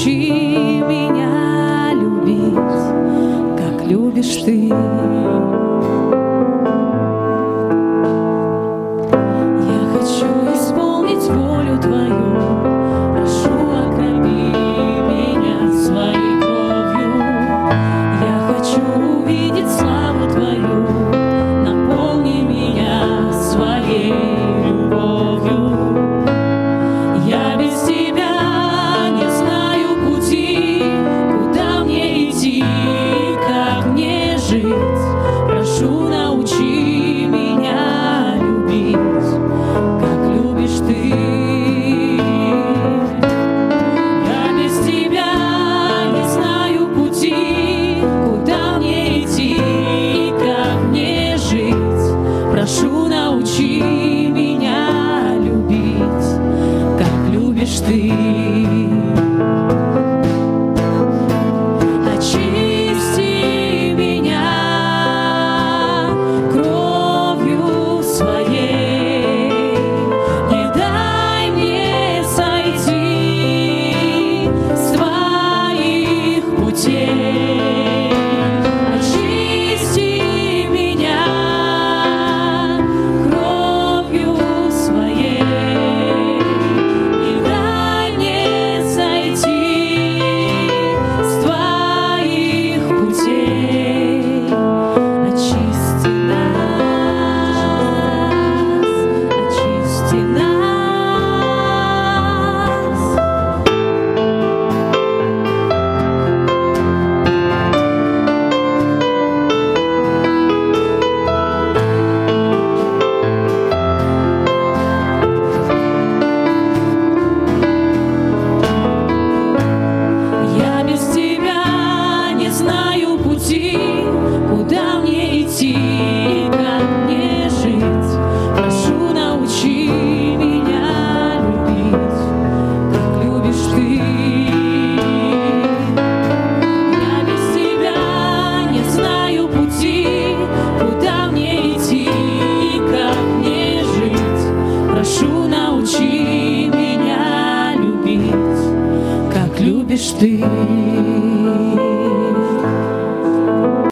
научи меня любить, как любишь ты. Я хочу исполнить волю твою, прошу, окропи меня своей кровью. Я хочу увидеть славу твою, наполни меня своей любовью. Я без тебя не знаю пути, куда мне идти, как мне жить. Прошу, научи меня любить, как любишь ты. Я без тебя не знаю пути, куда мне идти, как мне жить. Прошу, научи меня любить, как любишь ты. Очисти меня кровью своей, не дай мне сойти с твоих путей. Очисти меня кровью своей, не дай мне сойти с твоих путей. Очисти нас, очисти нас. Я без тебя не знаю пути, куда мне идти, как мне жить. Прошу, научи меня любить, как любишь ты. Я без тебя не знаю пути, куда мне идти, как мне жить. Прошу, научи меня любить, как любишь ты.